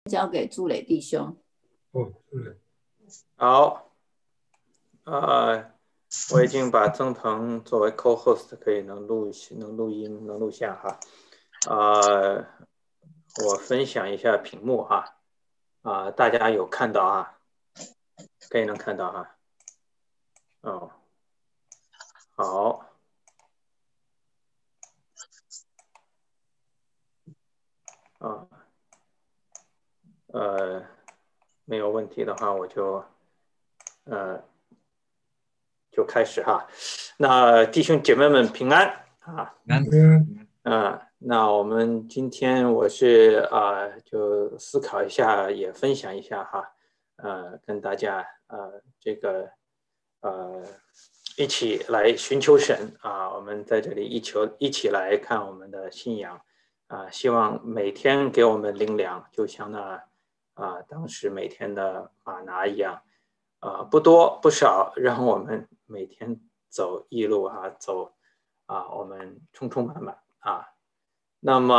交给朱磊弟兄。 好，我已经把曾腾作为 co-host 可以能录音能录像哈，我分享一下屏幕哈，大家有看到啊？可以能看到哈，哦，好，没有问题的话我就开始哈。那弟兄姐妹们平安啊！那我们今天我是就思考一下，也分享一下哈，跟大家一起来寻求神啊，我们在这里一起来看我们的信仰啊，希望每天给我们灵粮，就像那当时每天的玛拿一样。不多不少，让我们每天走一路走我们充充满满啊。那么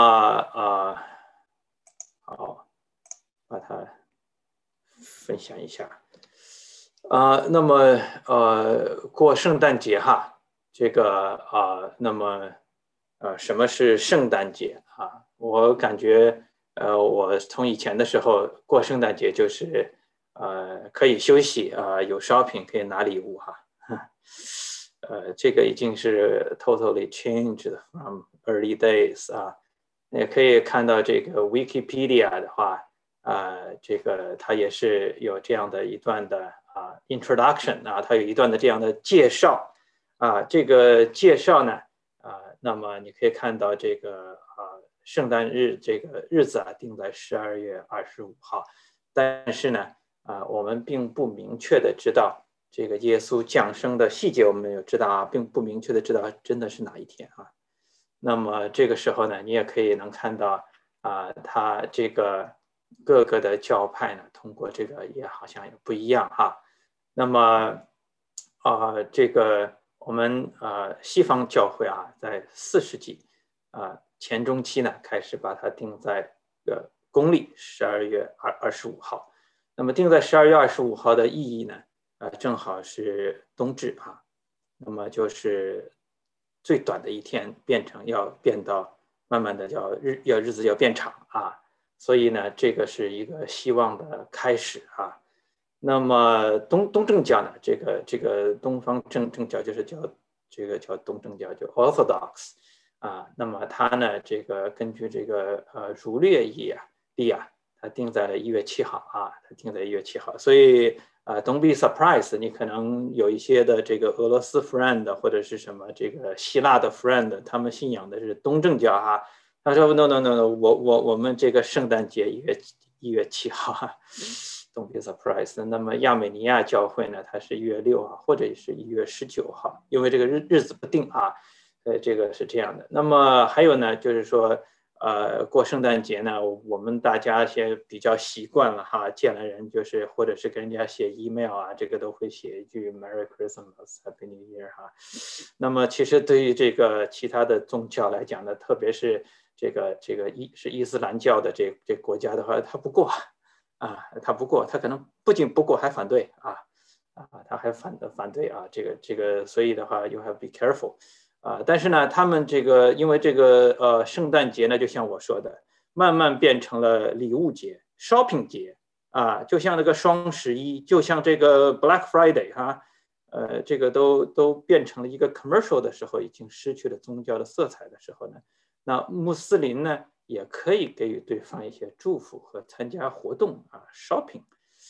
好，把它分享一下那么过圣诞节哈，这个那么什么是圣诞节啊？我感觉我从以前的时候过圣诞节就是可以休息有 shopping 可以拿礼物哈，这个已经是 totally changed from early days 啊。也可以看到这个 Wikipedia 的话，这个它也是有这样的一段的introduction 它有一段的这样的介绍这个介绍呢那么你可以看到这个圣诞日这个日子定在12月25号，但是呢我们并不明确的知道这个耶稣降生的细节，我们没有知道并不明确的知道真的是哪一天那么这个时候呢，你也可以能看到他这个各个的教派呢，通过这个也好像也不一样那么这个我们西方教会在4世纪前中期呢，开始把它定在公历12月25号。那么定在12月25号的意义呢，正好是冬至那么就是最短的一天要变到慢慢的日子要变长所以呢，这个是一个希望的开始那么东正教呢，这个东方正教就是叫东正教，叫 Orthodox 那么它呢，这个根据这个儒略历它定在了1月7号它定在1月7号，所以don't be surprised， 你可能有一些的这个俄罗斯 friend 或者是什么这个希腊的 friend， 他们信仰的是东正教他说 no， 我们这个圣诞节1月7号don't be surprised。 那么亚美尼亚教会呢，它是1月6号或者是1月19号，因为这个日子不定这个是这样的。那么还有呢，就是说过圣诞节呢，我们大家先比较习惯了见了人就是或者是跟人家写 email 这个都会写一句 Merry Christmas Happy New Year 那么其实对于这个其他的宗教来讲呢，特别是这个是伊斯兰教的这国家的话，他不过他可能不仅不过还反对他还反对这个所以的话 you have to be careful但是呢，他们这个因为这个圣诞节呢，就像我说的，慢慢变成了礼物节 shopping 节就像那个双11，就像这个 Black Friday 这个都变成了一个 commercial 的时候，已经失去了宗教的色彩的时候呢，那穆斯林呢也可以给予对方一些祝福和参加活动shopping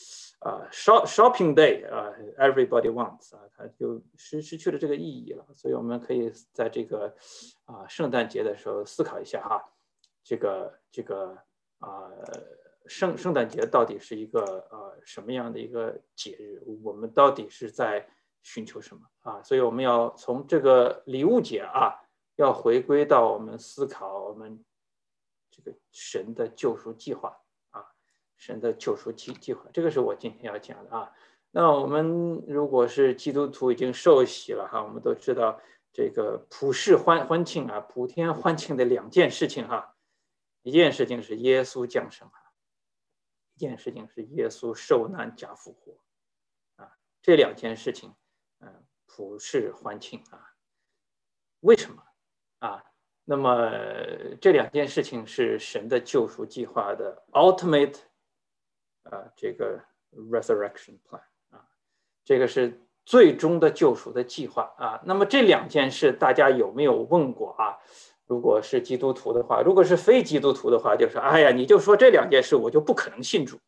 shopping day everybody wants 它就失去了这个意义了。所以我们可以在这个圣诞节的时候思考一下这个圣诞节到底是一个什么样的一个节日？我们到底是在寻求什么所以我们要从这个礼物节要回归到我们思考我们这个神的救赎计划神的救赎计划，这个是我今天要讲的那我们如果是基督徒已经受洗了我们都知道这个普世欢庆普天欢庆的2件事情一件事情是耶稣降生件事情是耶稣受难加复活啊，这2件事情，普世欢庆啊。为什么啊？那么这2件事情是神的救赎计划的 ultimate 这个 resurrection plan 啊，这个是最终的救赎的计划啊。那么这2件事大家有没有问过啊？如果是基督徒的话，如果是非基督徒的话，就说哎呀，你就说这2件事，我就不可能信主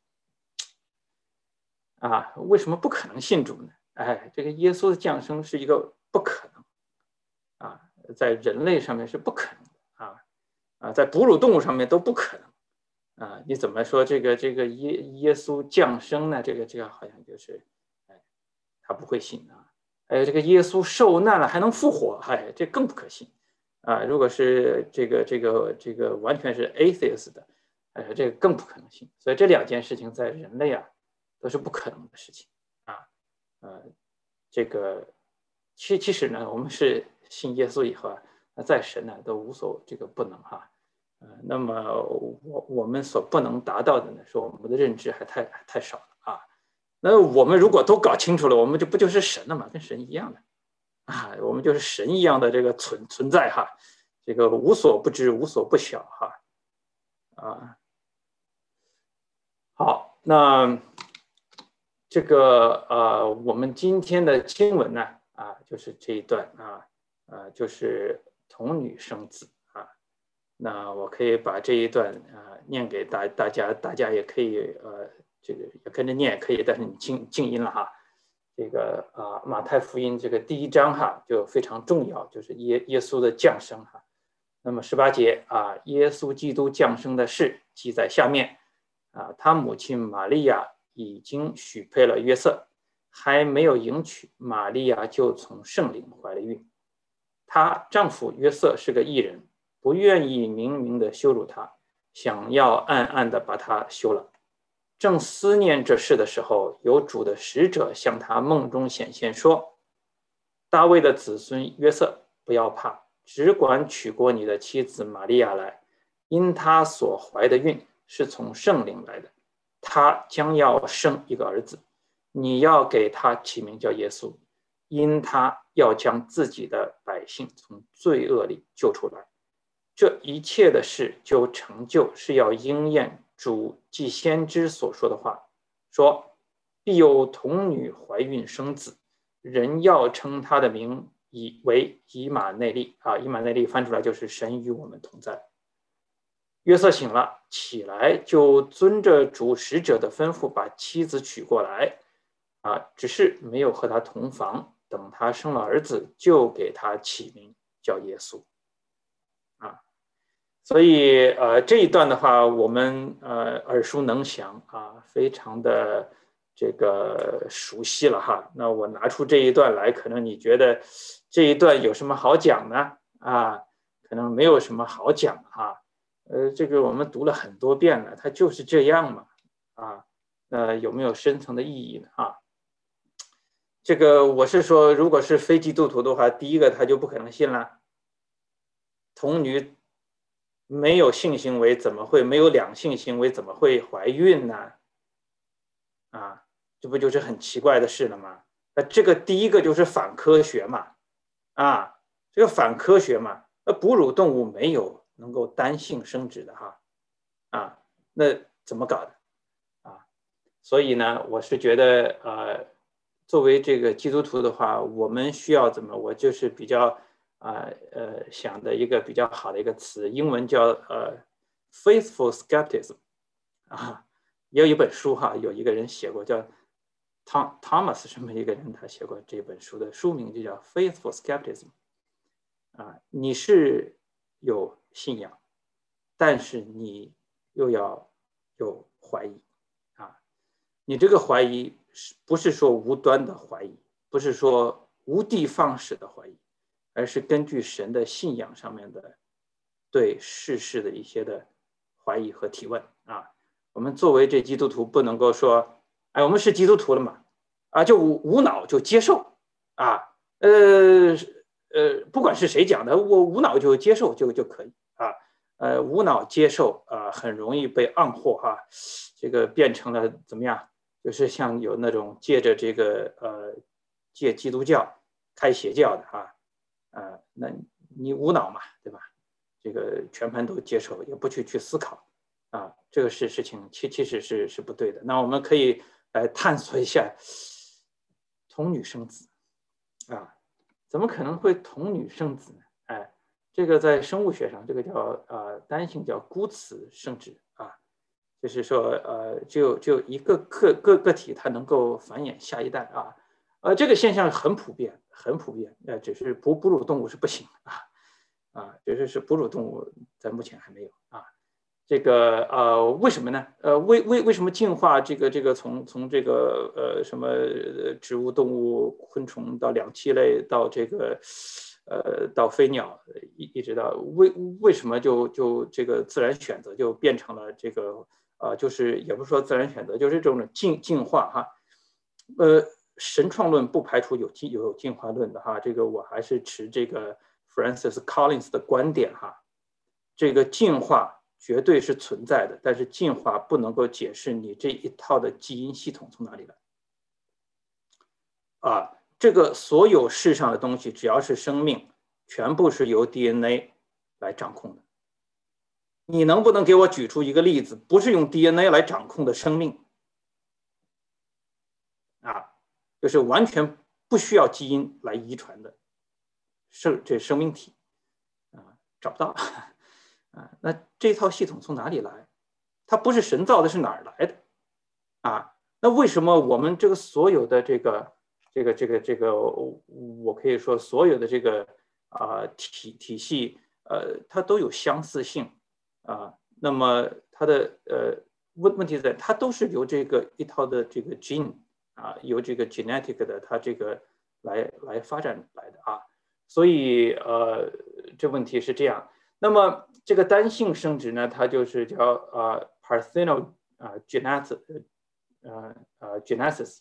啊？为什么不可能信主呢？哎，这个耶稣的降生是一个不可能啊，在人类上面是不可能的啊，在哺乳动物上面都不可能啊。你怎么说这个耶稣降生呢？这个好像就是哎，他不会信啊。这个耶稣受难了还能复活，哎，这更不可信。啊，如果是这个完全是 atheist 的，这个更不可能信。所以这2件事情在人类啊都是不可能的事情啊。这个其实呢，我们是信耶稣以后啊，在神呢都无所这个不能哈。那么我们所不能达到的呢，是我们的认知还太少了啊。那我们如果都搞清楚了，我们不就是神了吗？跟神一样的。啊，我们就是神一样的这个存在哈，这个无所不知，无所不晓哈，啊，好，那这个我们今天的经文呢就是这一段就是童女生子啊，那我可以把这一段念给大家，大家也可以这个也跟着念也可以，但是你静音了哈。这个马太福音这个第1章哈就非常重要，就是耶稣的降生哈。那么18节耶稣基督降生的事记在下面他母亲玛利亚已经许配了约瑟，还没有迎娶，玛利亚就从圣灵怀了孕。她丈夫约瑟是个义人，不愿意明明的羞辱她，想要暗暗的把她休了。正思念这事的时候，有主的使者向他梦中显现说：大卫的子孙约瑟，不要怕，只管娶过你的妻子玛利亚来，因她所怀的孕是从圣灵来的，她将要生一个儿子，你要给他起名叫耶稣，因他要将自己的百姓从罪恶里救出来。这一切的事就成就，是要应验主既先知所说的话，说必有童女怀孕生子，人要称他的名为以马内利以马内利翻出来就是神与我们同在。约瑟醒了，起来就遵着主使者的吩咐把妻子娶过来只是没有和他同房，等他生了儿子就给他起名叫耶稣所以这一段的话，我们耳熟能详非常的这个熟悉了哈。那我拿出这一段来，可能你觉得这一段有什么好讲呢？可能没有什么好讲哈。这个我们读了很多遍了，它就是这样嘛有没有深层的意义呢？这个我是说，如果是非基督徒的话，第一个他就不可能信了。童女没有性行为怎么会没有两性行为怎么会怀孕呢？这不就是很奇怪的事了吗？这个第一个就是反科学嘛这个反科学嘛。哺乳动物没有能够单性生殖的那怎么搞的所以呢，我是觉得作为这个基督徒的话，我们需要怎么？我就是比较想的一个比较好的一个词，英文叫faithful skepticism 也有一本书有一个人写过叫Thomas 什么一个人，他写过这本书的书名就叫 faithful skepticism 你是有信仰，但是你又要有怀疑你这个怀疑不是说无端的怀疑，不是说无的放矢的怀疑，而是根据神的信仰上面的对世事的一些的怀疑和提问我们作为这基督徒不能够说我们是基督徒了嘛就无脑就接受不管是谁讲的，我无脑就接受就可以无脑接受很容易被暗惑哈，这个变成了怎么样？就是像有那种借着这个借基督教开邪教的哈，那你无脑嘛，对吧？这个全盘都接受，也不去思考这个事情其实是不对的。那我们可以来探索一下童女生子怎么可能会童女生子呢？这个在生物学上，这个叫单性叫孤雌生殖就是说就一个个体它能够繁衍下一代这个现象很普遍，很普遍，只是哺乳动物是不行是哺乳动物在目前还没有这个为什么呢？为什么进化这个从这个什么植物、动物、昆虫到两栖类到这个到飞鸟一直到为什么就这个自然选择就变成了这个就是也不是说自然选择，就是这种进化神创论不排除有进化论的这个我还是持这个 Francis Collins 的观点这个进化绝对是存在的，但是进化不能够解释你这一套的基因系统从哪里来这个所有世上的东西只要是生命，全部是由 DNA 来掌控的。你能不能给我举出一个例子，不是用 DNA 来掌控的生命就是完全不需要基因来遗传的生命体找不到那这套系统从哪里来？它不是神造的，是哪儿来的那为什么我们这个所有的这个我可以说所有的这个体系它都有相似性那么它的问题在它都是由这个一套的这个 gene由这个 genetic 的它这个来发展来的所以这问题是这样。那么这个单性生殖呢，它就是叫parthenogenesis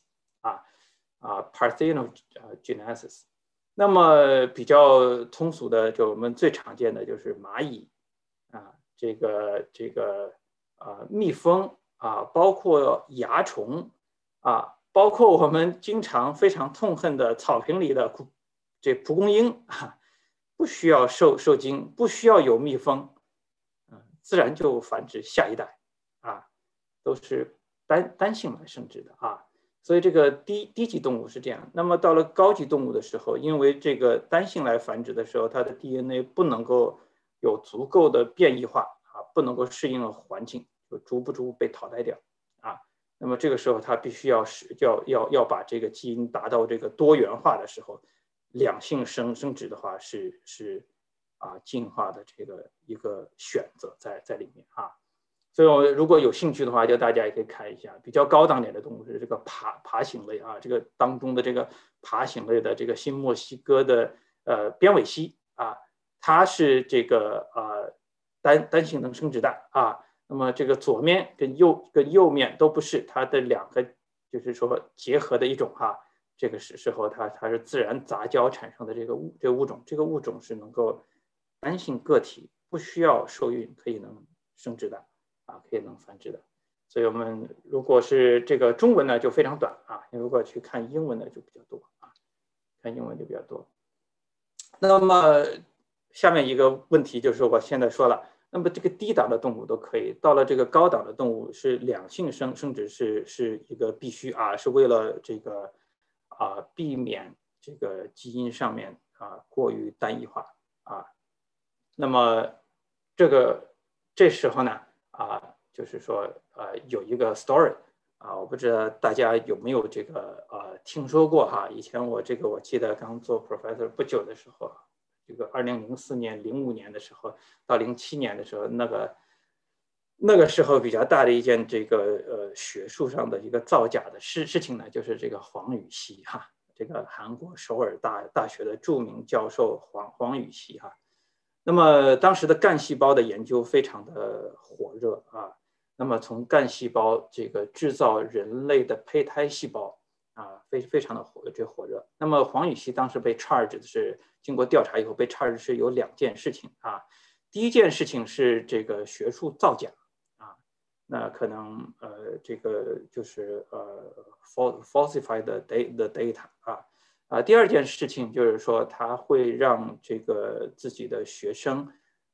parthenogenesis。那么比较通俗的，就我们最常见的就是蚂蚁这个蜜蜂包括蚜虫包括我们经常非常痛恨的草坪里的这蒲公英不需要受精，不需要有蜜蜂自然就繁殖下一代都是单性来生殖的所以这个低级动物是这样。那么到了高级动物的时候，因为这个单性来繁殖的时候，它的 DNA 不能够有足够的变异化不能够适应环境，就逐步被淘汰掉那么这个时候，它必须要把这个基因达到这个多元化的时候，两性生殖的话是进化的这个一个选择在里面所以我如果有兴趣的话，就大家也可以看一下比较高档点的动物是这个爬行类这个当中的这个爬行类的这个新墨西哥的边尾蜥它是这个单性能生殖的那么这个左面跟右面都不是，它的两个就是说结合的一种这个时候它是自然杂交产生的这个物种，这个物种是能够单性个体不需要受孕可以能生殖的可以能繁殖的。所以我们如果是这个中文呢就非常短如果去看英文呢就比较多看英文就比较多。那么下面一个问题就是我现在说了，那么这个低档的动物都可以，到了这个高档的动物是两性生殖是一个必须是为了这个避免这个基因上面过于单一化那么这时候呢就是说有一个 story我不知道大家有没有这个听说过以前我记得刚做 professor 不久的时候，这个2004年、05年的时候到07年的时候，那个时候比较大的一件这个学术上的一个造假的事情呢，就是这个黄禹锡这个韩国首尔大学的著名教授黄禹锡那么当时的干细胞的研究非常的火热那么从干细胞这个制造人类的胚胎细胞非常的火热。那么黄禹锡当时被 charge 是经过调查以后被 charge 是有2件事情第一件事情是这个学术造假啊，那可能这个就是falsify the data 第二件事情就是说它会让这个自己的学生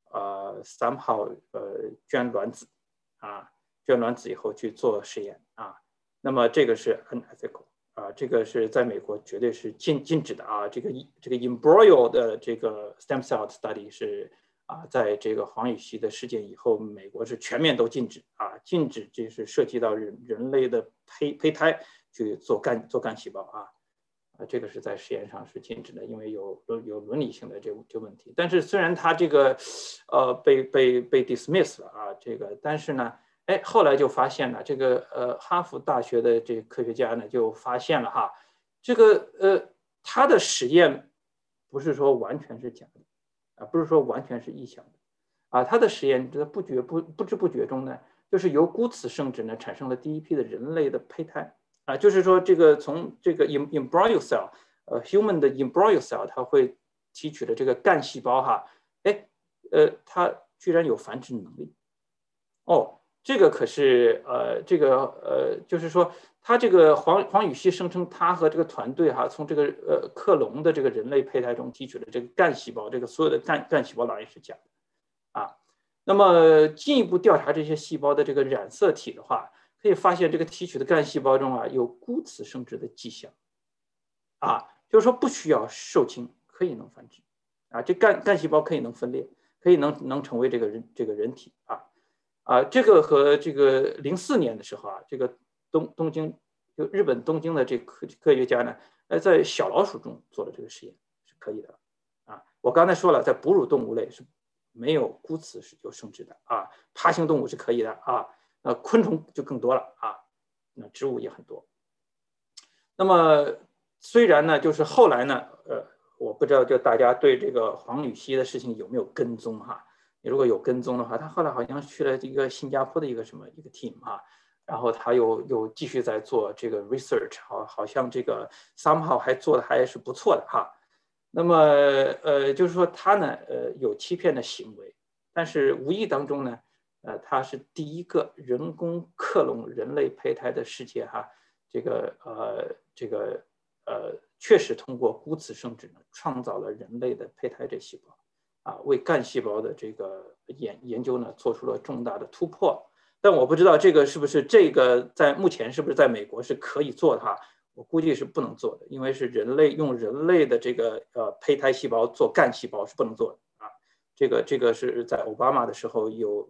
somehow捐卵子捐卵子以后去做实验那么这个是 unethical。这个是在美国绝对是禁止的这个embryo 的这个 stem cell study 是在这个黄禹锡的事件以后，美国是全面都禁止禁止这是涉及到人类的胚胎去做干细胞这个是在实验上是禁止的，因为有伦理性的这问题。但是虽然他这个被 dismiss 了这个，但是呢。后来就发现了这个哈佛大学的这个科学家呢就发现了这个他的实验不是说完全是假的不是说完全是臆想的他的实验在不知不觉中呢，就是由孤雌生殖呢产生了第一批的人类的胚胎就是说这个从这个 embryo cell human 的 embryo cell 它会提取的这个干细胞它居然有繁殖能力这个可是就是说，他这个黄禹锡声称他和这个团队从这个克隆的这个人类胚胎中提取的这个干细胞，这个所有的干细胞当然是假的那么进一步调查这些细胞的这个染色体的话，可以发现这个提取的干细胞中有孤雌生殖的迹象就是说不需要受精可以能繁殖这干细胞可以能分裂，可以能成为这个人体这个和这个04年的时候这个东京就日本东京的这科学家呢，在小老鼠中做了这个实验是可以的我刚才说了，在哺乳动物类是没有孤雌是有生殖的爬行动物是可以的昆虫就更多了那植物也很多。那么虽然呢，就是后来呢，我不知道就大家对这个黄禹锡的事情有没有跟踪如果有跟踪的话，他后来好像去了一个新加坡的一个 team 然后他又继续在做这个 research 好像这个 somehow 还做的还是不错的那么就是说他呢有欺骗的行为，但是无意当中呢他是第一个人工克隆人类胚胎的世界这个确实通过孤雌生殖呢创造了人类的胚胎这细胞为干细胞的这个研究呢做出了重大的突破。但我不知道这个是不是这个在目前是不是在美国是可以做的我估计是不能做的，因为是用人类的这个胚胎细胞做干细胞是不能做的这个是在奥巴马的时候有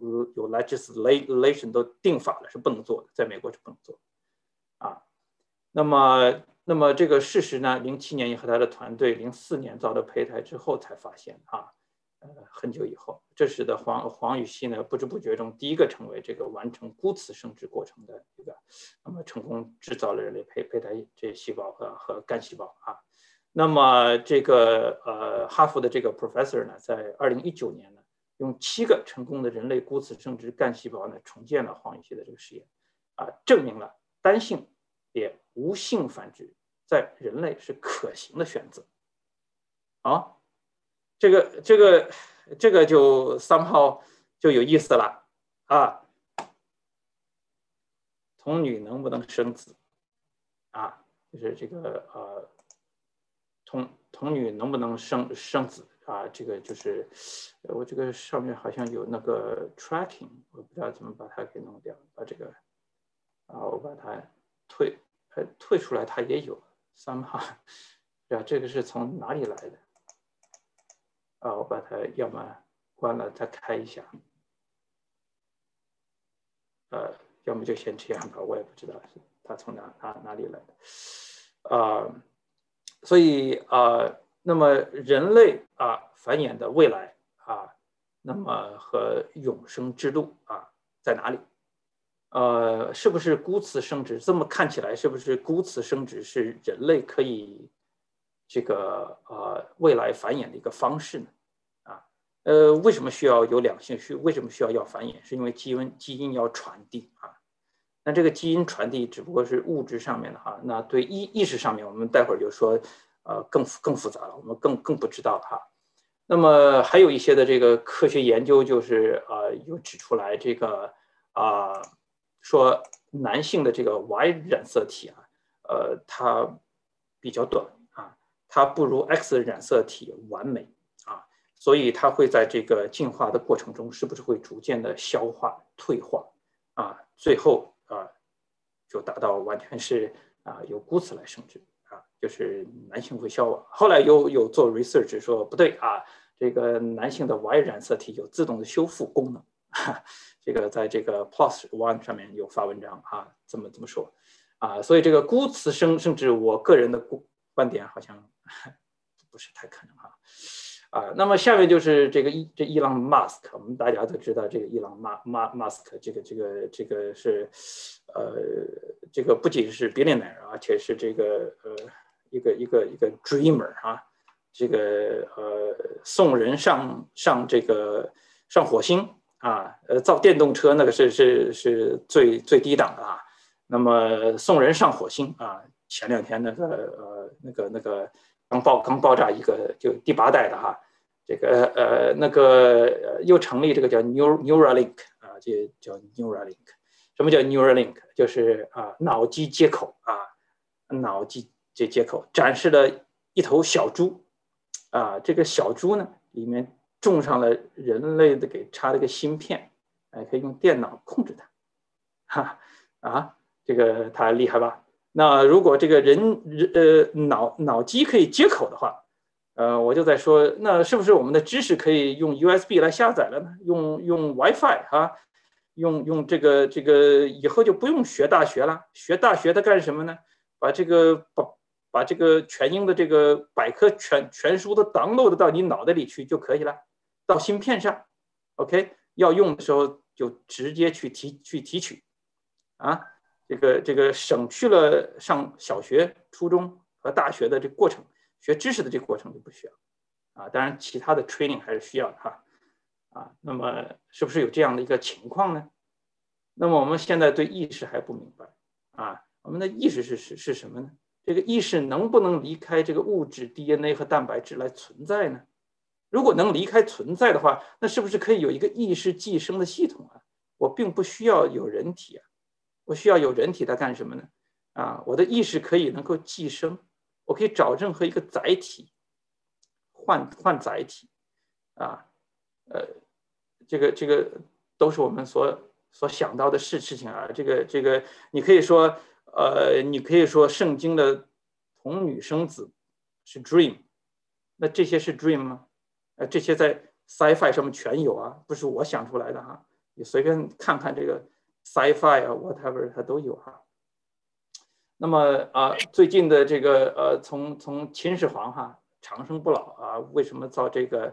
legislation 都定法了是不能做的，在美国是不能做的那么这个事实呢，07年和他的团队04年造的胚胎之后才发现很久以后，这使得黄禹锡呢不知不觉中第一个成为这个完成孤雌生殖过程的一个，那么成功制造了人类胚胎这细胞和干细胞那么这个哈佛的这个 professor 呢，在2019年呢，用7个成功的人类孤雌生殖干细胞呢，重建了黄禹锡的这个实验证明了单性也无性繁殖在人类是可行的选择这个就somehow就有意思了童女能不能生子就是这个童女能不能生子这个就是我这个上面好像有那个 tracking， 我不知道怎么把它给弄掉，把这个我把它退出来，它也有somehow这个是从哪里来的我把它要么关了再开一下要么就先这样吧，我也不知道它从哪里来的所以那么人类繁衍的未来那么和永生之路在哪里是不是孤雌生殖？这么看起来，是不是孤雌生殖是人类可以这个未来繁衍的一个方式呢？为什么需要有两性？为什么需要繁衍？是因为基因要传递那这个基因传递只不过是物质上面的那对意识上面，我们待会儿就说更复杂了，我们更不知道那么还有一些的这个科学研究就是有指出来这个说男性的这个 Y 染色体啊，它比较短啊，它不如 X 染色体完美啊，所以它会在这个进化的过程中，是不是会逐渐的消化退化啊？最后就达到完全是由孤雌来生殖啊，就是男性会消亡。后来有做 research 说不对啊，这个男性的 Y 染色体有自动的修复功能。这个在这个 PLOS ONE 上面有发文章这么说所以这个孤雌生甚至我个人的观点好像不是太可能那么下面就是这伊朗马斯克，我们大家都知道这个伊朗马斯克，这个是这个不仅是 billionaire 而且是这个一个 dreamer 这个送人上火星造电动车那个是最低档的那么送人上火星前2天那个刚爆炸一个就第8代的这个那个又成立这个叫 Neuralink 这叫 Neuralink。什么叫 Neuralink？ 就是脑机接口脑机接口展示了一头小猪这个小猪呢里面种上了人类的给插了个芯片，可以用电脑控制它这个它厉害吧？那如果这个脑机可以接口的话，我就在说，那是不是我们的知识可以用 USB 来下载了呢？用 WiFi 用这个以后就不用学大学了。学大学它干什么呢？把这个全英的这个百科全书都 download 到你脑袋里去就可以了，到芯片上 ，OK， 要用的时候就直接去提取这个省去了上小学、初中和大学的这个过程，学知识的这个过程就不需要当然其他的 training 还是需要的那么是不是有这样的一个情况呢？那么我们现在对意识还不明白我们的意识是什么呢？这个意识能不能离开这个物质 DNA 和蛋白质来存在呢？如果能离开存在的话，那是不是可以有一个意识寄生的系统我并不需要有人体我需要有人体来干什么呢？我的意识可以能够寄生，我可以找任何一个载体，换载体这个都是我们所想到的事情这个你可以说圣经的童女生子是 dream， 那这些是 dream 吗？这些在 sci-fi 上面全有不是我想出来的你随便看看这个 sci-fi whatever 它都有那么最近的这个从秦始皇长生不老为什么造这个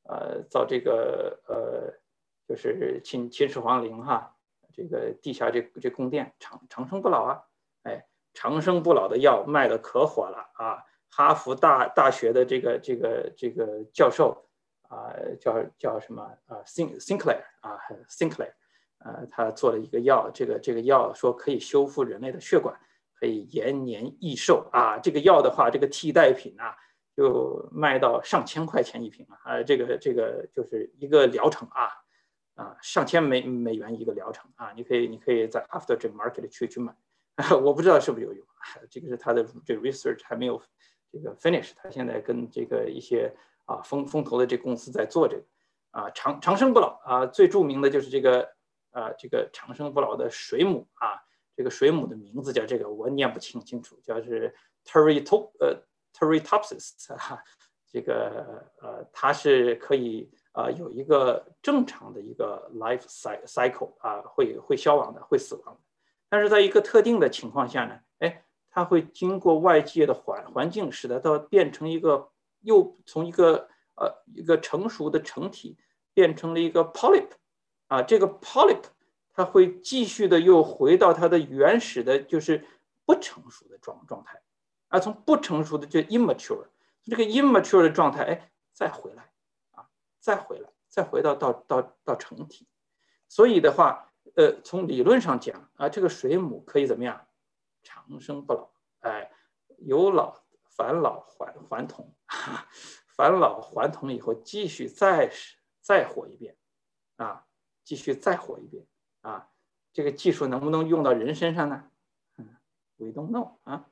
就是秦始皇陵这个地下这宫殿长生不老长生不老的药卖的可火了哈佛大学的这个教授叫什么Sinclair Sinclair 他做了一个药，这个药说可以修复人类的血管，可以延年益寿这个药的话，这个替代品就卖到上千块钱一瓶这个就是一个疗程上千美元一个疗程你可以在 After Market 去买我不知道是不是有用这个是他的这个 research 还没有这个 finish， 他现在跟这个一些风投的这个公司在做这个长生不老最著名的就是这个长生不老的水母这个水母的名字叫这个我念不清楚，叫是 Turritopsis 这个它是可以有一个正常的一个 life cycle 会消亡的，会死亡的，但是在一个特定的情况下呢，它会经过外界的环境，使得它变成又从一个成熟的成体变成了一个 polyp 这个 polyp 它会继续的又回到它的原始的，就是不成熟的状态从不成熟的就 immature， 这个 immature 的状态再回来再回到成体。所以的话从理论上讲这个水母可以怎么样长生不老由老返老还童返老还童以后继续再活一遍啊，继续再活一遍啊，这个技术能不能用到人身上呢？We don't know 啊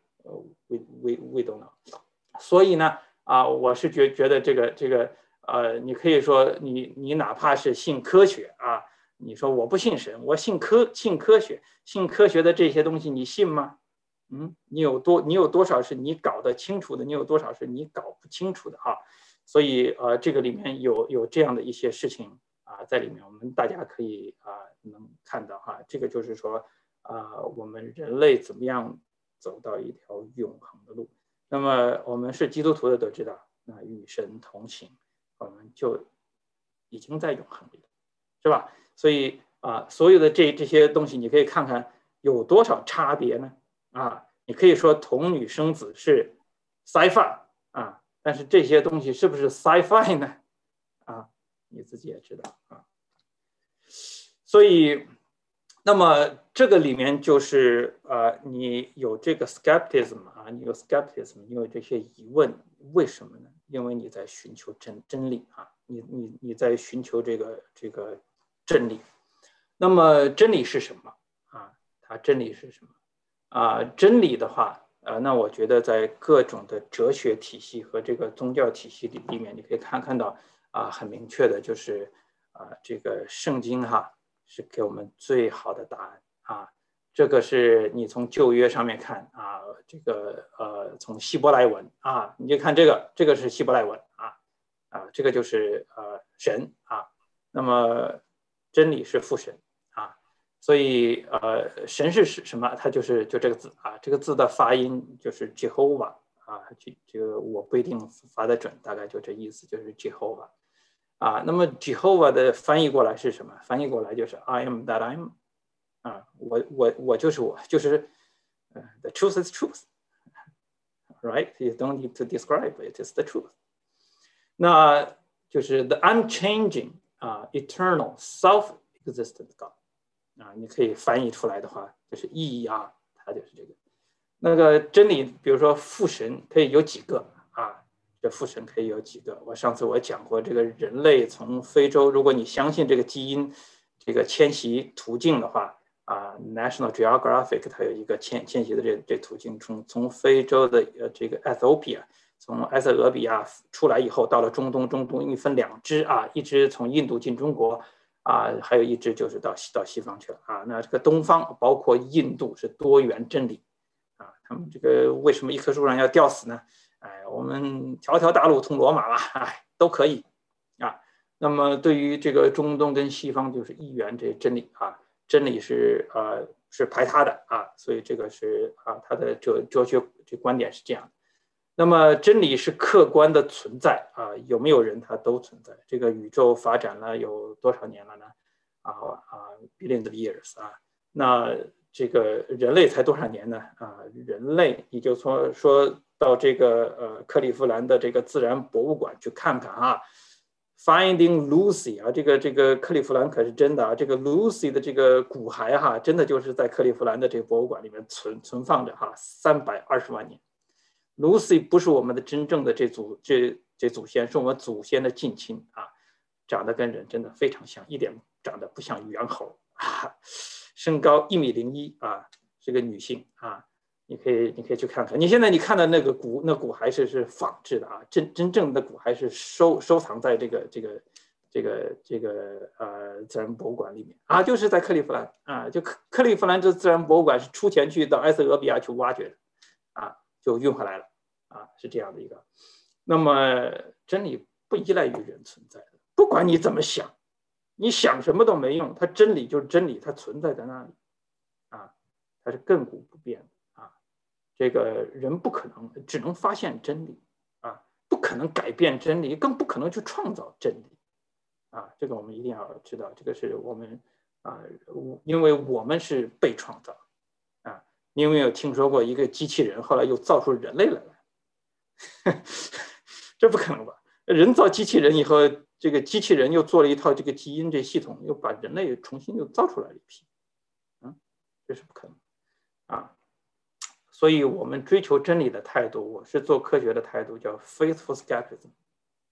，we don't know。所以呢我是觉得这个你可以说你哪怕是信科学啊，你说我不信神，我信科学，信科学的这些东西你信吗？你有多少是你搞得清楚的，你有多少是你搞不清楚的啊？所以这个里面有这样的一些事情在里面，我们大家可以能看到这个就是说我们人类怎么样走到一条永恒的路。那么我们是基督徒的都知道，那与神同行，我们就已经在永恒里了，是吧？所以所有的这些东西，你可以看看有多少差别呢？你可以说童女生子是 sci-fi 但是这些东西是不是 sci-fi 呢？你自己也知道所以，那么这个里面就是你有这个 skepticism 你有 skepticism， 你有这些疑问，为什么呢？因为你在寻求真理你在寻求这个真理。那么真理是什么它真理是什么真理的话那我觉得在各种的哲学体系和这个宗教体系里面，你可以看到很明确的就是这个圣经是给我们最好的答案这个是你从旧约上面看这个从希伯来文你就看这个是希伯来文这个就是神那么真理是父神所以神是什么？它就这个字这个字的发音就是 Jehovah 这个我不一定发得准，大概就这意思，就是 Jehovah 那么 Jehovah 的翻译过来是什么？翻译过来就是 I am that I am 我就是我，就是 the truth is truth right you don't need to describe it is the truth 那就是 the unchanging eternal self-existent God你可以翻译出来的话就是意义它就是这个那个真理，比如说父神可以有几个这父神可以有几个？我上次我讲过，这个人类从非洲，如果你相信这个基因这个迁徙途径的话National Geographic 它有一个迁徙的这途径，从非洲的这个 Ethiopia， 从埃塞俄比亚出来以后，到了中东一分两支一支从印度进中国还有一支就是到西方去了那这个东方包括印度是多元真理他们这个为什么一棵树上要吊死呢？我们条条大路通罗马吧，都可以那么对于这个中东跟西方就是一元这真理真理是排他的所以这个是他的哲学这观点是这样的。那么真理是客观的存在有没有人它都存在。这个宇宙发展了有多少年了呢？billions of years那这个人类才多少年呢？人类你就说到这个克利夫兰的这个自然博物馆去看看Finding Lucy 这个克利夫兰可是真的这个 Lucy 的这个骨骸真的就是在克利夫兰的这个博物馆里面存放着320万年。Lucy 不是我们的真正的这祖先，是我们祖先的近亲长得跟人真的非常像，一点长得不像猿猴身高1.01米是个女性你可以去看看。你现在你看的那个骨骸是仿制的真正的骨骸是收藏在这个自然博物馆里面就是在克利夫兰就克利夫兰这自然博物馆是出钱去到埃塞俄比亚去挖掘的就运回来了是这样的一个。那么真理不依赖于人存在的，不管你怎么想，你想什么都没用，它真理就是真理，它存在在那里它是亘古不变的这个人不可能只能发现真理不可能改变真理，更不可能去创造真理这个我们一定要知道，这个是我们因为我们是被创造你有没有听说过一个机器人后来又造出人类来了？这不可能吧？人造机器人以后，这个机器人又做了一套这个基因这系统，又把人类重新又造出来了一批这是不可能所以我们追求真理的态度，我是做科学的态度叫 faithful skepticism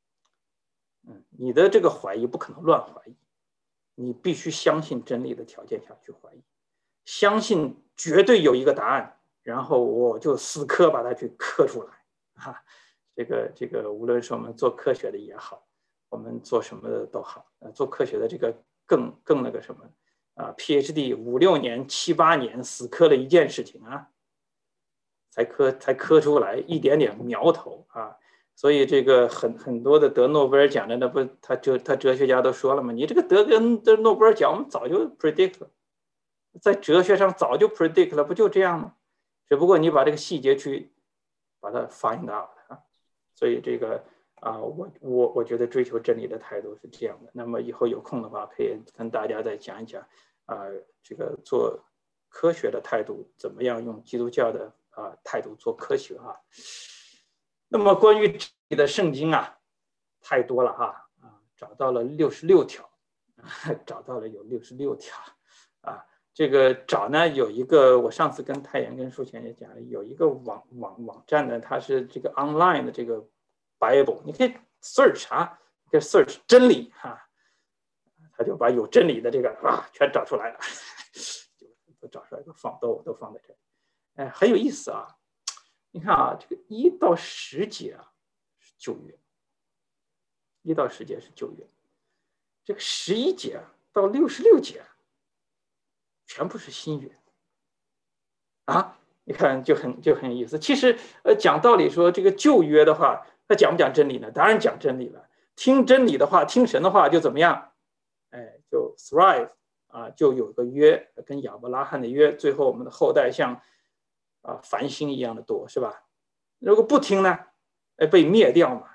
你的这个怀疑不可能乱怀疑，你必须相信真理的条件下去怀疑，相信绝对有一个答案，然后我就死磕把它去磕出来啊。这个无论是我们做科学的也好，我们做什么的都好，做科学的这个更那个什么啊 ，PhD 5、6年、7、8年死磕了一件事情啊，才磕出来一点点苗头啊。所以这个很多的得诺贝尔奖的那不他哲学家都说了嘛，你这个得诺贝尔奖我们早就 predict 了，在哲学上早就 predict 了，不就这样吗？只不过你把这个细节去把它发扬大了啊。所以这个啊，我觉得追求真理的态度是这样的。那么以后有空的话，可以跟大家再讲一讲啊，这个做科学的态度怎么样用基督教的态度做科学啊。那么关于真理的圣经啊，太多了哈啊，找到了66条，找到了有66条啊。这个找呢有一个，我上次跟太原跟舒贤也讲了，有一个网站呢，它是这个 online 的这个 Bible， 你可以 search 啊，可以 search 真理哈，他就把有真理的这个全找出来了，都找出来都放在这里，哎，很有意思啊。你看啊，这个1到10节啊是旧约，1到10节是旧约，这个11节到66节全部是新约啊。你看就很有意思。其实讲道理说这个旧约的话，他讲不讲真理呢？当然讲真理了。听真理的话，听神的话就怎么样？哎，就 thrive 啊，就有个约，跟亚伯拉罕的约，最后我们的后代像繁星一样的多，是吧？如果不听呢，被灭掉嘛，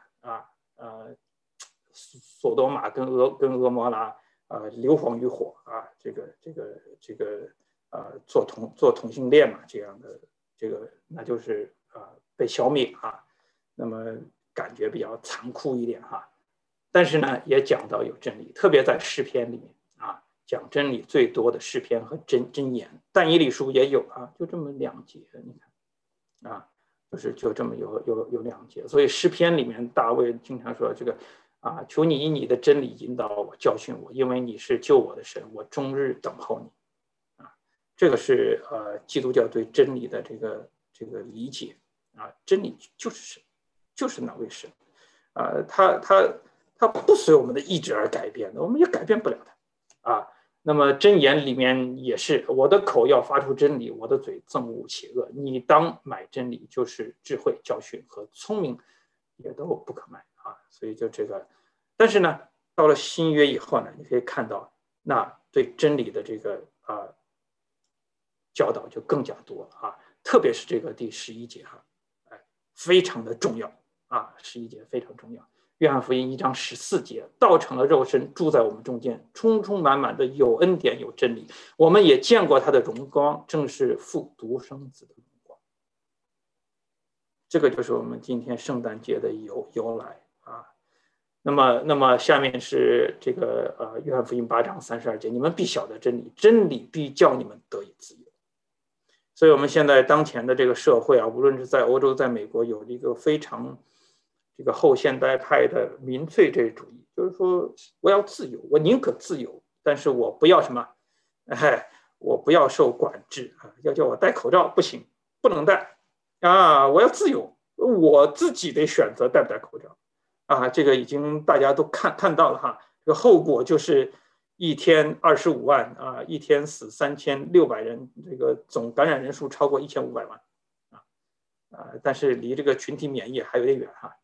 索多玛跟俄摩拉硫磺与火啊，这个做同性恋嘛，这样的这个那就是被消灭啊，那么感觉比较残酷一点哈。但是呢，也讲到有真理，特别在诗篇里面啊，讲真理最多的诗篇和箴言，但以理书也有啊，就这么2节，你看啊。就这么有2节，所以诗篇里面大卫经常说这个啊，求你以你的真理引导我，教训我，因为你是救我的神，我终日等候你啊。这个是基督教对真理的这个理解啊，真理就是神，就是那位神啊，他不随我们的意志而改变的，我们也改变不了他啊。那么箴言里面也是，我的口要发出真理，我的嘴憎恶邪恶。你当买真理，就是智慧、教训和聪明，也都不可买啊。所以就这个，但是呢，到了新约以后呢，你可以看到，那对真理的这个教导就更加多了啊。特别是这个第11节哈，哎，非常的重要啊，11节非常重要。约翰福音1章14节，道成了肉身，住在我们中间，充充满满的有恩典有真理。我们也见过他的荣光，正是父独生子的荣光。这个就是我们今天圣诞节的由来啊。那么下面是这个约翰福音8章32节，你们必晓得真理，真理必叫你们得以自由。所以我们现在当前的这个社会啊，无论是在欧洲在美国，有一个非常这个后现代派的民粹这主义，就是说我要自由，我宁可自由，但是我不要什么，我不要受管制啊，要叫我戴口罩不行，不能戴啊，我要自由，我自己得选择戴不戴口罩啊，这个已经大家都看到了哈，这个后果就是1天25万啊，1天死3600人，这个总感染人数超过1500万但是离这个群体免疫还有点远哈。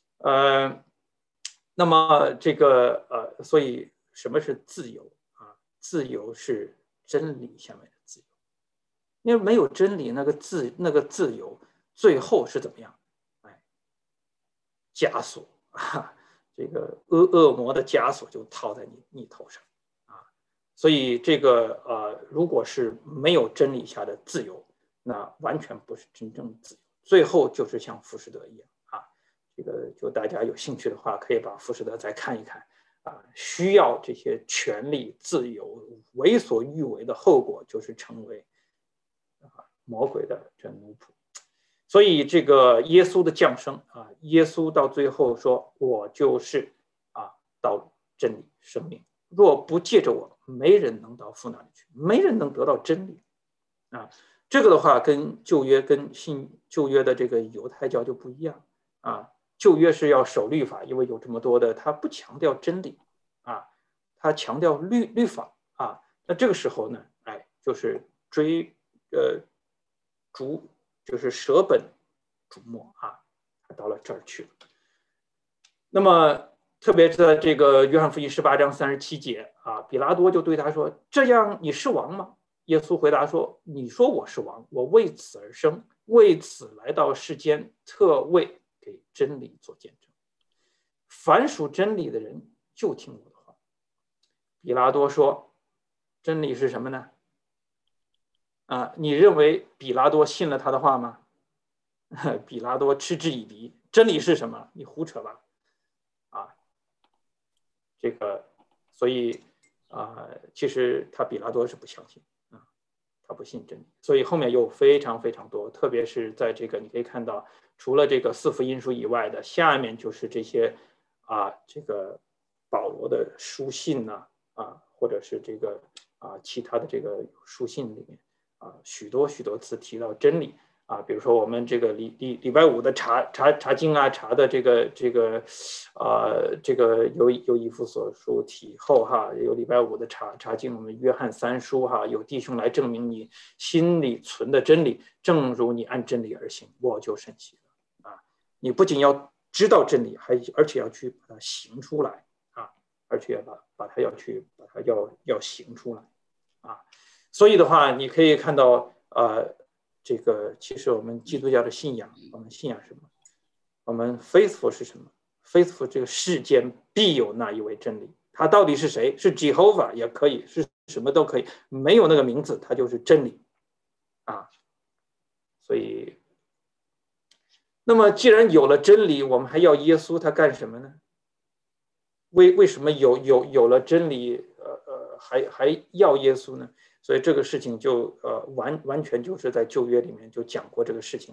那么这个所以什么是自由啊？自由是真理下面的自由，因为没有真理，那个自由最后是怎么样？哎，枷锁啊，这个恶魔的枷锁就套在你头上啊。所以这个如果是没有真理下的自由，那完全不是真正的自由，最后就是像浮士德一样。这个就大家有兴趣的话，可以把浮士德再看一看啊。需要这些权利、自由、为所欲为的后果，就是成为魔鬼的这奴仆。所以这个耶稣的降生啊，耶稣到最后说：“我就是道路、真理、生命。若不借着我，没人能到父那里去，没人能得到真理。啊，这个的话跟旧约跟新旧约的这个犹太教就不一样啊。旧约是要守律法，因为有这么多的，他不强调真理啊，他强调律法啊。那这个时候呢，就是就是舍本逐末啊，到了这儿去了。那么特别在这个约翰福音18章37节啊，比拉多就对他说：“这样你是王吗？”耶稣回答说：“你说我是王，我为此而生，为此来到世间，特为给真理做见证。凡属真理的人就听我的话。”比拉多说：“真理是什么呢？”你认为比拉多信了他的话吗？比拉多嗤之以鼻：“真理是什么？你胡扯吧！”这个，所以其实比拉多是不相信啊，他不信真理。所以后面有非常非常多，特别是在这个你可以看到，除了这个四福音书以外的，下面就是这些这个保罗的书信呐或者是这个其他的这个书信里面许多许多次提到真理。比如说我们这个礼拜五的查经查的这个有以弗所书体后有礼拜五的查经，我们约翰3书有弟兄来证明你心里存的真理，正如你按真理而行，我就甚喜了你不仅要知道真理，而且要去把它行出来而且把它要行出来所以的话，你可以看到这个其实我们基督教的信仰，我们信仰什么？我们 faithful 是什么 ？faithful 这个世间必有那一位真理，他到底是谁？是 Jehovah 也可以，是什么都可以，没有那个名字，他就是真理所以，那么既然有了真理，我们还要耶稣，他干什么呢？为什么有了真理，还要耶稣呢？所以这个事情就完全就是在旧约里面就讲过这个事情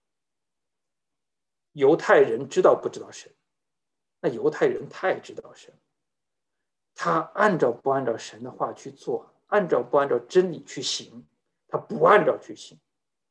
犹太人知道不知道神？那犹太人太知道神，他按照不按照神的话去做，按照不按照真理去行，他不按照去行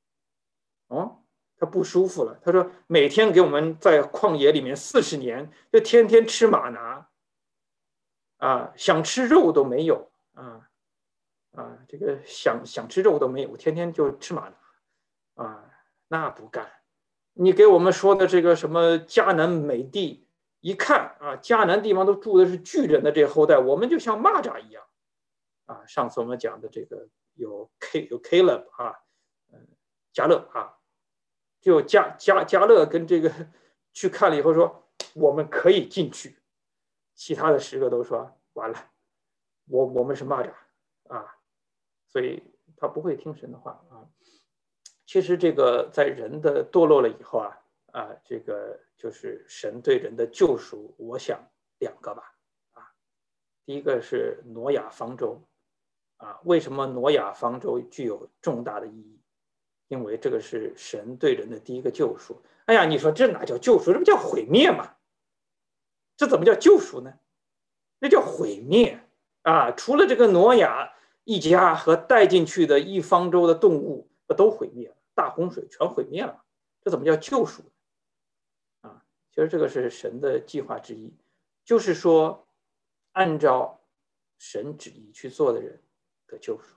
他不舒服了。他说每天给我们在旷野里面40年，就天天吃玛拿想吃肉都没有这个想吃肉都没有，天天就吃玛拿那不干。你给我们说的这个什么迦南美地，一看迦南地方都住的是巨人的这后代，我们就像蚂蚱一样上次我们讲的这个有 Caleb 加勒就加勒跟这个去看了以后说我们可以进去，其他的10个都说完了，我们是蚂蚱所以他不会听神的话其实这个在人的堕落了以后这个就是神对人的救赎，我想2个吧第一个是挪亚方舟为什么挪亚方舟具有重大的意义？因为这个是神对人的第一个救赎。哎呀，你说这哪叫救赎？这不叫毁灭吗？这怎么叫救赎呢？那叫毁灭除了这个挪亚一家和带进去的一方舟的动物都毁灭了，大洪水全毁灭了，这怎么叫救赎其实这个是神的计划之一，就是说按照神旨意去做的人的救赎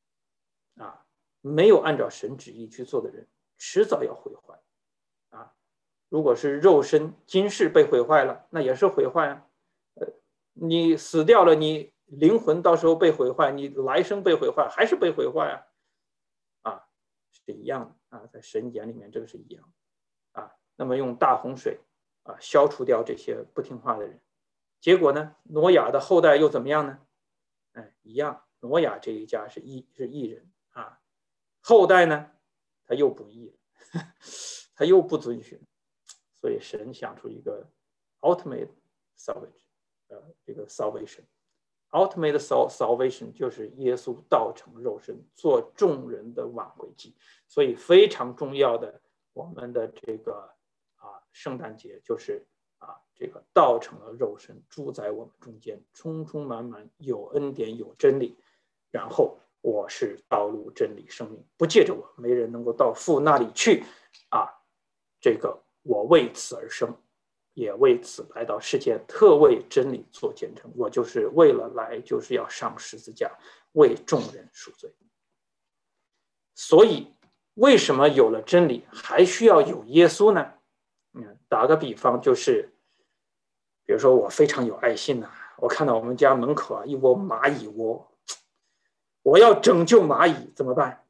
没有按照神旨意去做的人迟早要毁坏如果是肉身今世被毁坏了，那也是毁坏你死掉了，你灵魂到时候被毁坏，你来生被毁坏，还是被毁坏是一样的在神眼里面这个是一样那么用大洪水消除掉这些不听话的人，结果呢，挪亚的后代又怎么样呢？一样，挪亚这一家是义人后代呢他又不义他又不遵循，所以神想出一个 ultimate salvation这个 salvation。Ultimate salvation 就是耶稣道成肉身，做众人的挽回祭。所以非常重要的，我们的这个圣诞节就是这个道成了肉身，住在我们中间，充充满满，有恩典，有真理。然后我是道路、真理、生命，不借着我，没人能够到父那里去。这个我为此而生，也为此来到世间，特为真理做见证。我就是为了来，就是要上十字架，为众人赎罪。所以，为什么有了真理，还需要有耶稣呢？打个比方，就是比如说我非常有爱心我看到我们家门口一窝蚂蚁窝，我要拯救蚂蚁怎么办？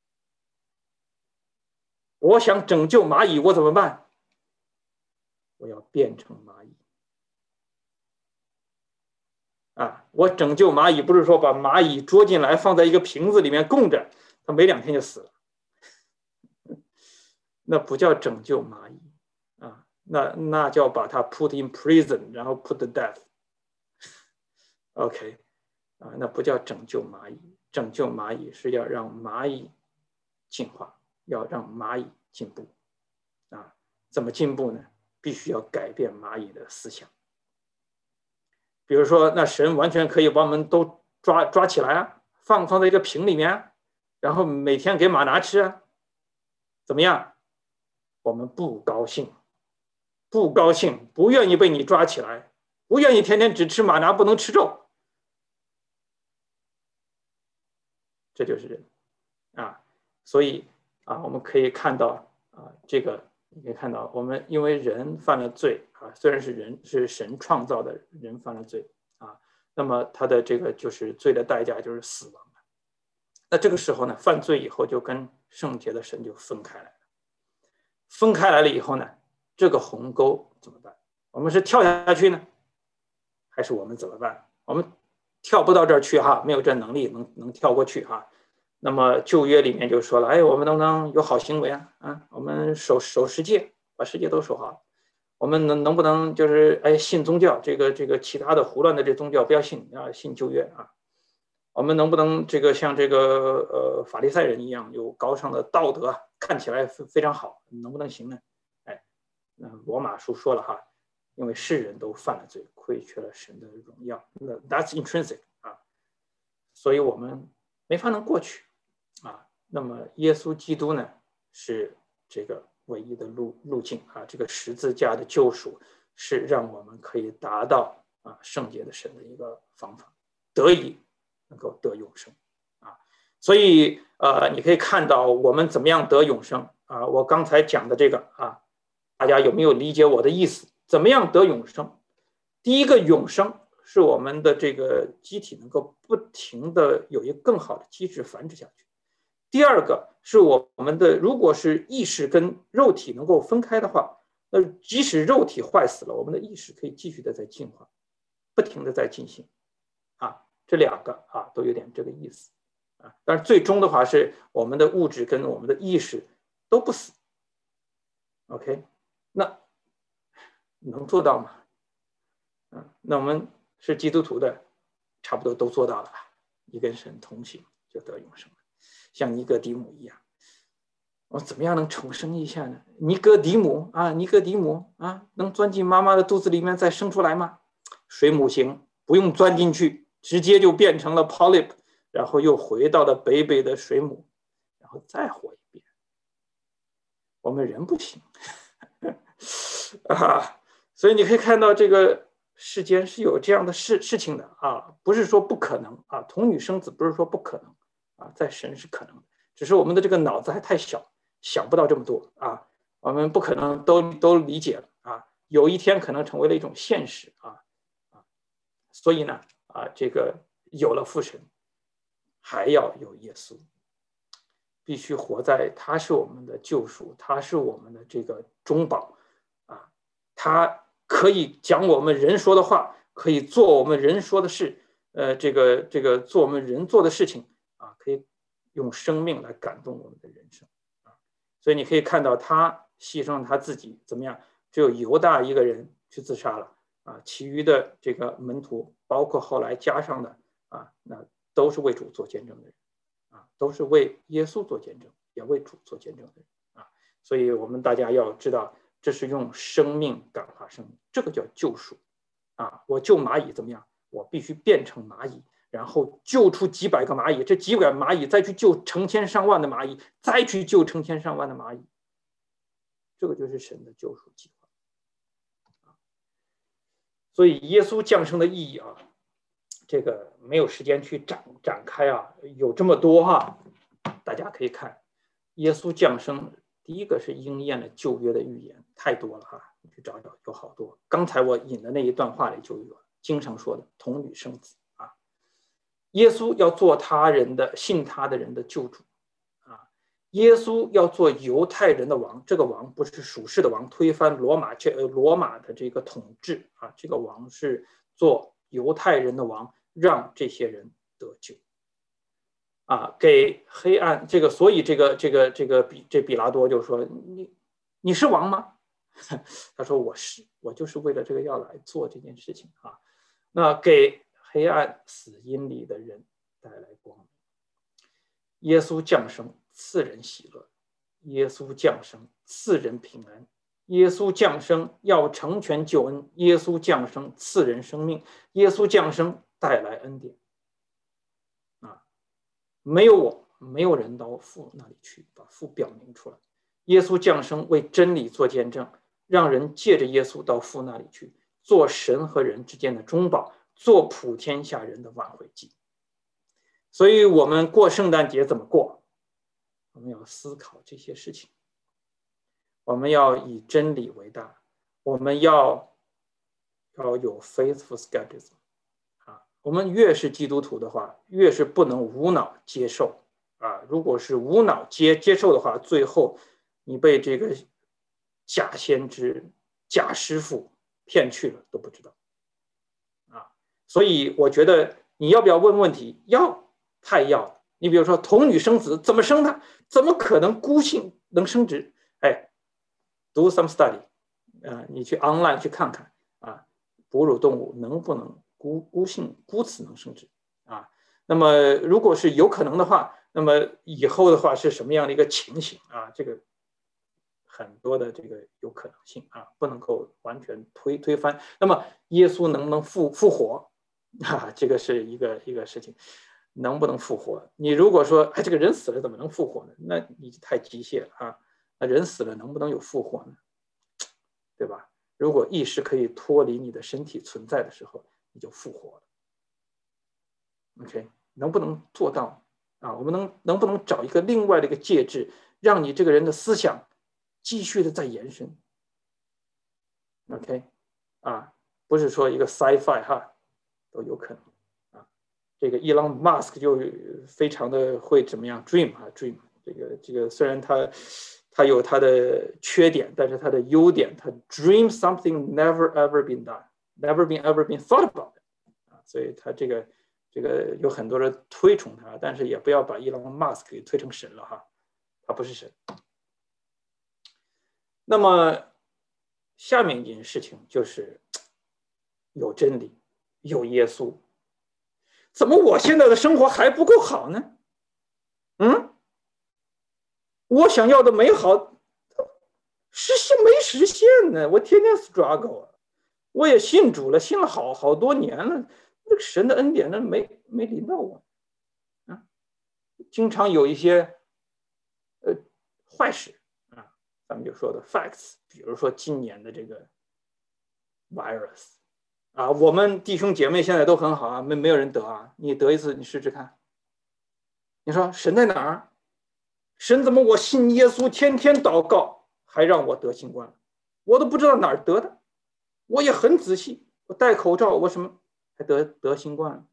我想拯救蚂蚁，我怎么办？我要变成蚂蚁我拯救蚂蚁不是说把蚂蚁捉进来放在一个瓶子里面供着，它没2天就死了，那不叫拯救蚂蚁那叫把它 put in prison， 然后 put to death。OK， 那不叫拯救蚂蚁，拯救蚂蚁是要让蚂蚁进化，要让蚂蚁进步怎么进步呢？必须要改变蚂蚁的思想。比如说，那神完全可以把我们都抓起来放在一个瓶里面，然后每天给马拿吃怎么样？我们不高兴，不愿意被你抓起来，不愿意天天只吃马拿不能吃肉，这就是人所以我们可以看到这个你可以看到，我们因为人犯了罪虽然是人是神创造的人犯了罪那么他的这个就是罪的代价就是死亡。那这个时候呢，犯罪以后就跟圣洁的神就分开来了。分开来了以后呢，这个鸿沟怎么办？我们是跳下去呢，还是我们怎么办？我们跳不到这儿去没有这能力能跳过去那么旧约里面就说了，我们能不能有好行为我们守十诫，把十诫都守好。我们能不能就是信宗教，这个其他的胡乱的这宗教不要信信旧约我们能不能像这个法利赛人一样有高尚的道德看起来非常好，能不能行呢？那罗马书说了因为世人都犯了罪，亏缺了神的荣耀，那 that's intrinsic 所以我们没法能过去那么耶稣基督呢，是这个唯一的路径这个十字架的救赎是让我们可以达到圣洁的神的一个方法，得以能够得永生所以你可以看到我们怎么样得永生我刚才讲的这个大家有没有理解我的意思？怎么样得永生？第一个永生是我们的这个机体能够不停的有一个更好的机制繁殖下去。第二个是我们的，如果是意识跟肉体能够分开的话，那即使肉体坏死了，我们的意识可以继续的在进化，不停的在进行这2个都有点这个意思但是最终的话是我们的物质跟我们的意识都不死。OK， 那能做到吗？那我们是基督徒的，差不多都做到了吧？你跟神同行就得永生了，像尼哥底母一样。我怎么样能重生一下呢？尼哥底母能钻进妈妈的肚子里面再生出来吗？水母型，不用钻进去，直接就变成了 polyp， 然后又回到了北北的水母，然后再活一遍。我们人不行所以你可以看到这个世间是有这样的事情的不是说不可能童女生子不是说不可能在神是可能的，只是我们的这个脑子还太小，想不到这么多我们不可能都理解了有一天可能成为了一种现实所以呢这个有了父神，还要有耶稣，必须活在他是我们的救赎，他是我们的这个中保他可以讲我们人说的话，可以做我们人说的事这个做我们人做的事情可以用生命来感动我们的人生所以你可以看到他牺牲他自己怎么样，只有犹大一个人去自杀了其余的这个门徒包括后来加上的那都是为主做见证的人都是为耶稣做见证，也为主做见证的人所以我们大家要知道这是用生命感化生命，这个叫救赎啊！我救蚂蚁怎么样？我必须变成蚂蚁，然后救出几百个蚂蚁，这几百个蚂蚁再去救成千上万的蚂蚁，再去救成千上万的蚂蚁，这个就是神的救赎计划。所以耶稣降生的意义啊，这个没有时间去展开啊，有这么多哈，大家可以看耶稣降生。第一个是应验了旧约的预言，太多了哈，你去找找，有好多。刚才我引的那一段话里就有，经常说的童女生子啊，耶稣要做他人的信他的人的救主啊，耶稣要做犹太人的王，这个王不是属世的王，推翻罗马的这个统治啊，这个王是做犹太人的王，让这些人得救。啊，给黑暗这个，所以比拉多就说你是王吗？他说我就是为了这个要来做这件事情啊。那给黑暗死荫里的人带来光明。耶稣降生赐人喜乐，耶稣降生赐人平安，耶稣降生要成全救恩，耶稣降生赐人生命，耶稣降生带来恩典。啊，没有我。没有人到父那里去，把父表明出来。耶稣降生为真理做见证，让人借着耶稣到父那里去，做神和人之间的中保，做普天下人的挽回祭。所以我们过圣诞节怎么过？我们要思考这些事情，我们要以真理为大，我们要有 faithful skepticism 啊。我们越是基督徒的话，越是不能无脑接受。啊，如果是无脑接受的话，最后你被这个假先知、假师傅骗去了都不知道。啊，所以我觉得你要不要问问题？要，太要。你比如说童女生子，怎么生的？怎么可能孤性能生殖？哎 ，do some study，你去 online 去看看啊，哺乳动物能不能孤雌能生殖啊？那么如果是有可能的话，那么以后的话是什么样的一个情形啊？这个很多的这个有可能性啊，不能够完全推翻。那么耶稣能不能复活啊？这个是一个事情，能不能复活？你如果说哎这个人死了怎么能复活呢？那你太机械了啊！那人死了能不能有复活呢？对吧？如果意识可以脱离你的身体存在的时候，你就复活了。OK， 能不能做到啊？我们能不能找一个另外的一个介质，让你这个人的思想继续的在延伸 ？OK， 啊，不是说一个 sci-fi 哈都有可能啊。这个 Elon Musk 就非常的会怎么样 dream 啊 dream， 这个虽然他有他的缺点，但是他的优点，他 dream something never ever been done，never been thought about 啊，所以他这个有很多人推崇他，但是也不要把伊隆马斯克给推成神了哈，他不是神。那么下面一件事情就是有真理，有耶稣，怎么我现在的生活还不够好呢？我想要的美好实现没实现呢？我天天 struggle 啊，我也信主了，信了好多年了，那个神的恩典呢没临到我啊，经常有一些坏事啊，咱们就说的 facts， 比如说今年的这个 virus 啊，我们弟兄姐妹现在都很好啊，没有人得啊，你得一次你试试看，你说神在哪儿？神怎么我信耶稣，天天祷告，还让我得新冠？我都不知道哪儿得的，我也很仔细，我戴口罩，我什么还得新冠了，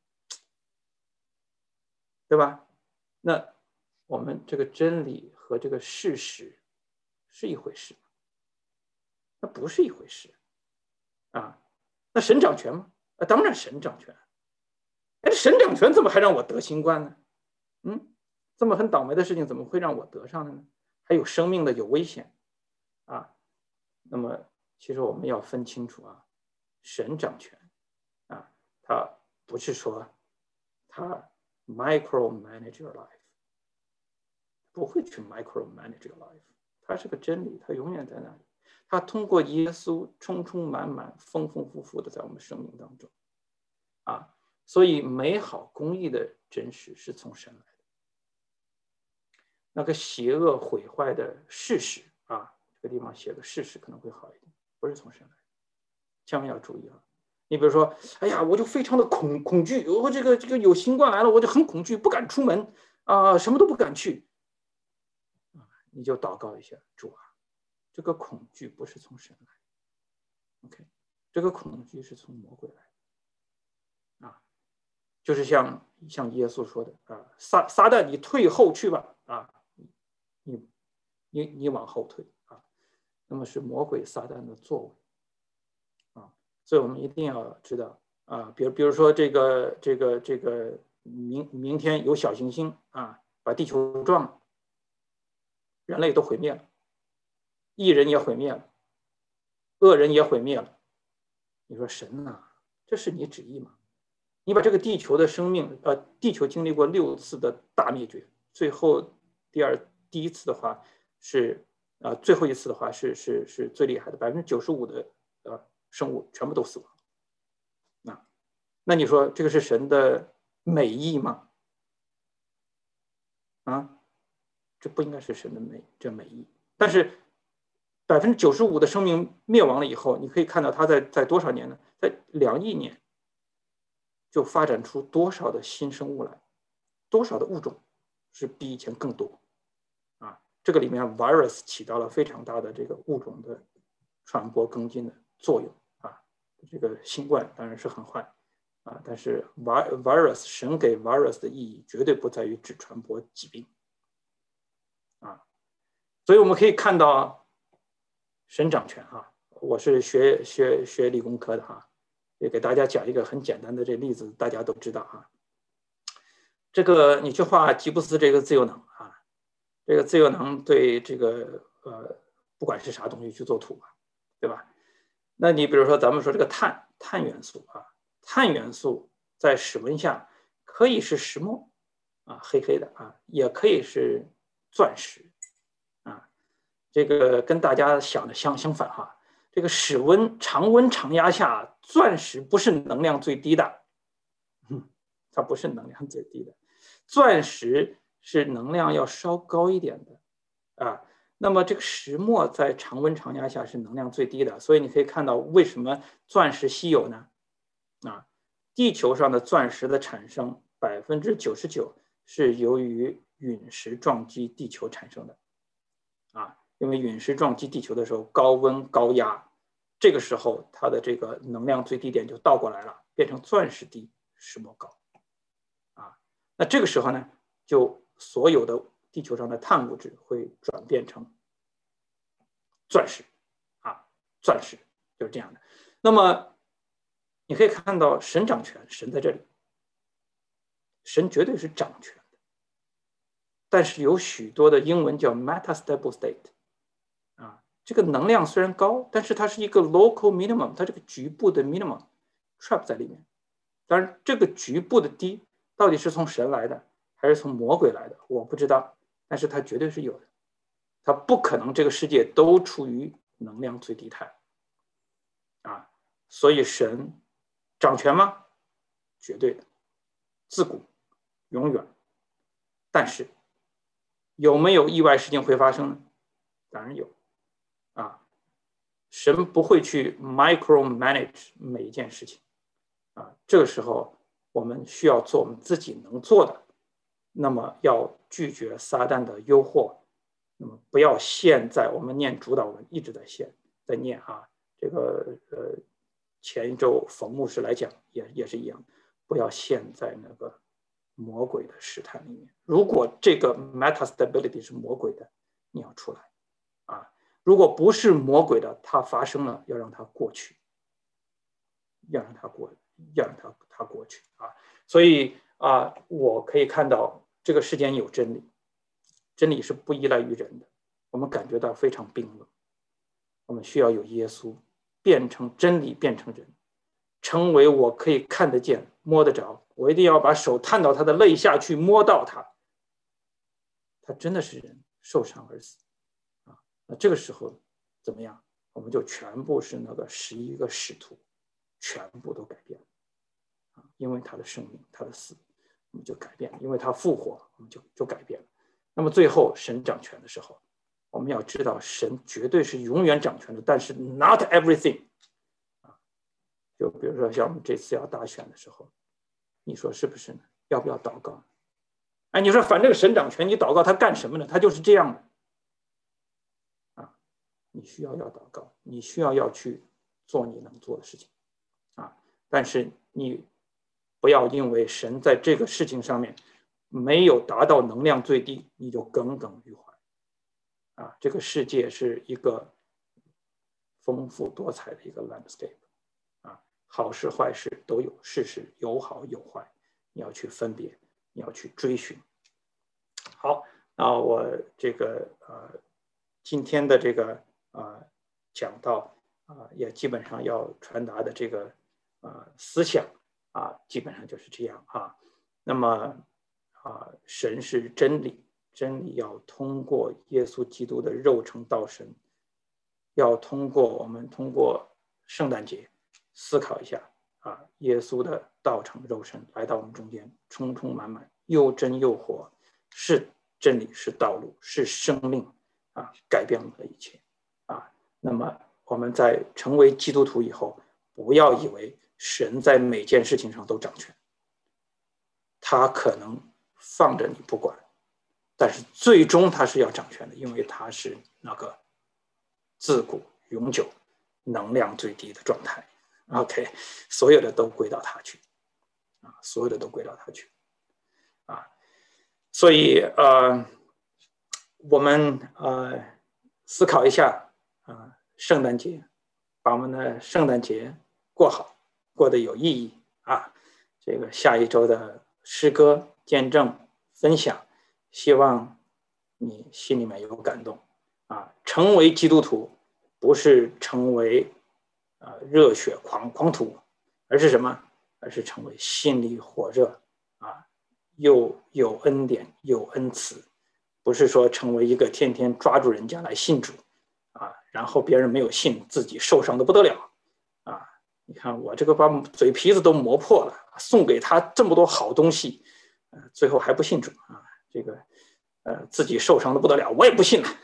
对吧？那我们这个真理和这个事实是一回事，那不是一回事啊。那神掌权吗？当然神掌权。哎，神掌权怎么还让我得新冠呢？这么很倒霉的事情怎么会让我得上的呢？还有生命的有危险啊。那么其实我们要分清楚啊，神掌权啊，他不是说他 micromanage your life， 不会去 micromanage your life， 他是个真理，他永远在那里。 他通过耶稣充充满满、丰丰富富的在我们生命当中啊。所以美好公义的真实是从神来的，那个邪恶毁坏的事实啊，这个地方写个事实可能会好一点，不是从神来的，千万要注意啊。你比如说，哎呀，我就非常的恐惧，我这个有新冠来了，我就很恐惧，不敢出门啊，什么都不敢去。你就祷告一下，主啊，这个恐惧不是从神来的 ，OK， 这个恐惧是从魔鬼来的啊，就是像耶稣说的啊，撒旦，你退后去吧啊，你往后退啊，那么是魔鬼撒旦的作为啊，所以我们一定要知道啊，比如说这个明天有小行星啊把地球撞了，人类都毁灭了，异人也毁灭了，恶人也毁灭了。你说神呐，这是你旨意吗？你把这个地球的生命，地球经历过6次的大灭绝，最后第一次的话是最后一次的话是最厉害的，95%的生物全部都死亡。那你说这个是神的美意吗？啊，这不应该是神的美意。但是95%的生命灭亡了以后，你可以看到它在多少年呢？在2亿年，就发展出多少的新生物来，多少的物种是比以前更多啊！这个里面 virus 起到了非常大的这个物种的传播更新的作用啊。这个新冠当然是很坏啊，但是 virus 神给 virus 的意义绝对不在于只传播疾病啊，所以我们可以看到神掌权啊。我是学理工科的哈，也给大家讲一个很简单的这例子，大家都知道哈。这个你去画吉布斯这个自由能啊，这个自由能对这个不管是啥东西去做图吧，对吧？那你比如说咱们说这个碳元素啊，碳元素在室温下可以是石墨啊，黑黑的啊，也可以是钻石啊。这个跟大家想的相反哈，这个常温常压下，钻石不是能量最低的，它不是能量最低的。钻石是能量要稍高一点的啊。那么这个石墨在常温常压下是能量最低的，所以你可以看到为什么钻石稀有呢？啊，地球上的钻石的产生99%是由于陨石撞击地球产生的啊，因为陨石撞击地球的时候高温高压，这个时候它的这个能量最低点就倒过来了，变成钻石低，石墨高。那这个时候呢，就所有的地球上的碳物质会转变成钻石啊，钻石就是这样的。那么你可以看到神掌权，神在这里，神绝对是掌权的。但是有许多的英文叫 metastable state 啊，这个能量虽然高，但是它是一个 local minimum， 它这个局部的 minimum trap 在里面。当然，这个局部的低到底是从神来的，还是从魔鬼来的，我不知道。但是它绝对是有的，它不可能这个世界都处于能量最低态啊。所以神掌权吗？绝对的，自古永远。但是有没有意外事情会发生呢？当然有啊。神不会去 micromanage 每一件事情啊。这个时候我们需要做我们自己能做的，那么要拒绝撒旦的诱惑，那么不要陷在我们念主导文一直在念啊。这个前一周冯牧师来讲也是一样，不要陷在那个魔鬼的试探里面。如果这个 metastability 是魔鬼的，你要出来啊。如果不是魔鬼的，它发生了，要让它过去，要让它过去啊。所以啊，我可以看到这个世间有真理，真理是不依赖于人的。我们感觉到非常冰冷，我们需要有耶稣变成真理，变成人，成为我可以看得见、摸得着。我一定要把手探到他的肋下去，摸到他，他真的是人，受伤而死啊。那这个时候怎么样？ 我们就全部是那个11个使徒，全部都改变了，因为他的生命，他的死，我们就改变了；因为他复活，我们就改变了。那么最后神掌权的时候，我们要知道神绝对是永远掌权的，但是 not everything。就比如说像我们这次要大选的时候，你说是不是呢？要不要祷告？哎，你说反正神掌权，你祷告他干什么呢？他就是这样的。你需要祷告，你需要去做你能做的事情，但是你不要因为神在这个事情上面没有达到能量最低，你就耿耿于怀，这个世界是一个丰富多彩的一个 landscape，好事坏事都有，事事有好有坏，你要去分别，你要去追寻。好，那我这个今天的这个讲到也基本上要传达的这个思想基本上就是这样那么神是真理，真理要通过耶稣基督的肉成道身，要通过圣诞节思考一下耶稣的道成肉身来到我们中间，充充满满，又真又活，是真理，是道路，是生命改变我们的一切那么我们在成为基督徒以后，不要以为神在每件事情上都掌权，他可能放着你不管，但是最终他是要掌权的，因为他是那个自古永久能量最低的状态。OK， 所有的都归到他去所有的都归到他去所以我们思考一下圣诞节，把我们的圣诞节过好，过得有意义这个下一周的诗歌见证分享，希望你心里面有感动成为基督徒不是成为热血狂徒，而是什么？而是成为心里火热又有恩典有恩慈，不是说成为一个天天抓住人家来信主然后别人没有信，自己受伤的不得了你看我这个把嘴皮子都磨破了，送给他这么多好东西最后还不信主这个自己受伤的不得了，我也不信了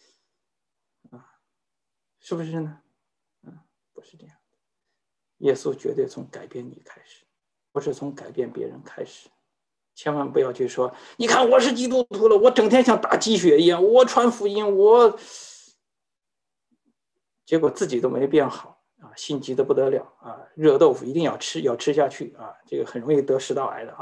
是不是呢？不是这样的，耶稣绝对从改变你开始，不是从改变别人开始。千万不要去说，你看我是基督徒了，我整天像打鸡血一样，我传福音，结果自己都没变好心急的不得了热豆腐一定要吃下去这个很容易得食道癌的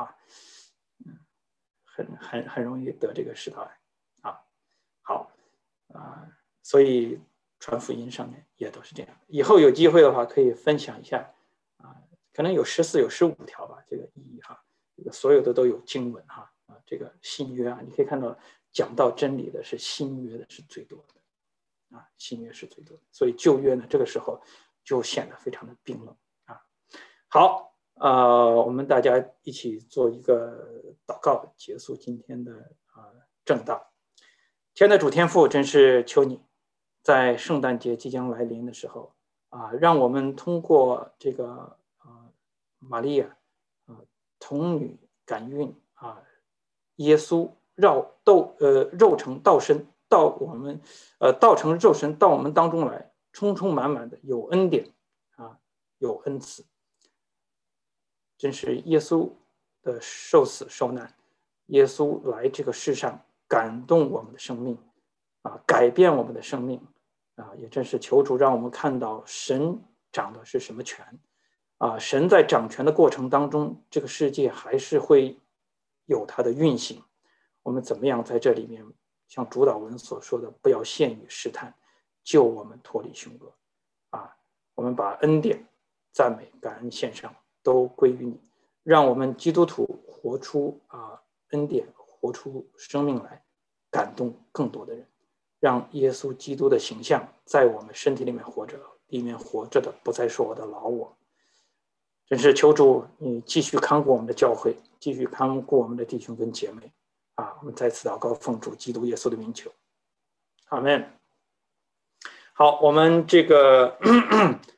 很容易得这个食道癌好所以传福音上面也都是这样。以后有机会的话，可以分享一下可能有14有15条吧，这个意义这个所有的都有经文这个新约你可以看到讲到真理的是新约的是最多的新约是最多的，所以旧约呢这个时候就显得非常的冰冷好我们大家一起做一个祷告，结束今天的正道。天的主天父，真是求你在圣诞节即将来临的时候让我们通过这个玛利亚童女感孕耶稣肉成道身到我们道成肉身到我们当中来，充充满满的有恩典有恩慈，真是耶稣的受死受难，耶稣来这个世上感动我们的生命改变我们的生命也真是求主让我们看到神掌的是什么权神在掌权的过程当中，这个世界还是会有它的运行。我们怎么样在这里面像主导文所说的，不要陷于试探，救我们脱离凶恶我们把恩典赞美感恩献上都归于你，让我们基督徒活出恩典，活出生命来，感动更多的人，让耶稣基督的形象在我们身体里面活着，里面活着的不再是我的老我。真是求主你继续看顾我们的教会，继续看顾我们的弟兄跟姐妹我们再次祷告，奉主基督耶稣的名求，阿们。 好，我们这个